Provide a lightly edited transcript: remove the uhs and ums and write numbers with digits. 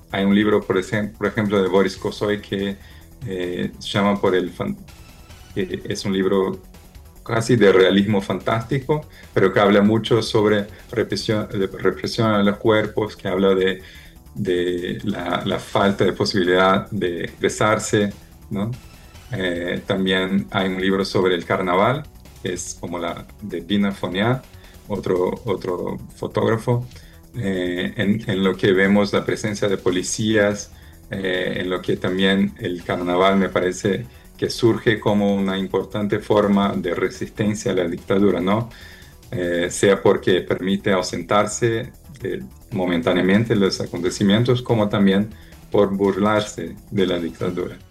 Hay un libro, por ejemplo, de Boris Kosoy que se llama que es un libro casi de realismo fantástico, pero que habla mucho sobre represión a los cuerpos, que habla de la falta de posibilidad de expresarse, ¿no? También hay un libro sobre el carnaval, que es como la de Dina Fonía, otro fotógrafo, en lo que vemos la presencia de policías, en lo que también el carnaval me parece que surge como una importante forma de resistencia a la dictadura, ¿no? Sea porque permite ausentarse momentáneamente de los acontecimientos, como también por burlarse de la dictadura.